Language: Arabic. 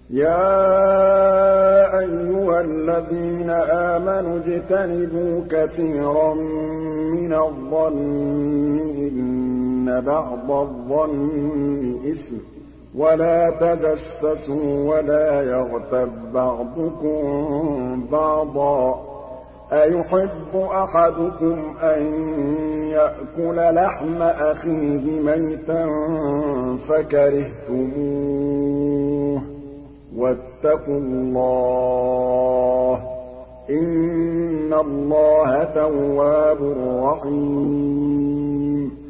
يَا أَيُّهَا الَّذِينَ آمَنُوا اجْتَنِبُوا كَثِيرًا مِّنَ الظَّنِّ إِنَّ بَعْضَ الظَّنِّ إِثْمٌ ۖ وَلَا تَجَسَّسُوا وَلَا يَغْتَب بَّعْضُكُم بَعْضًا ۚ أَيُحِبُّ أَحَدُكُمْ أَن يَأْكُلَ لَحْمَ أَخِيهِ مَيْتًا فَكَرِهْتُمُوهُ ۚ وَاتَّقُوا اللَّهَ ۚ إِنَّ اللَّهَ تَوَّابٌ رَّحِيمٌ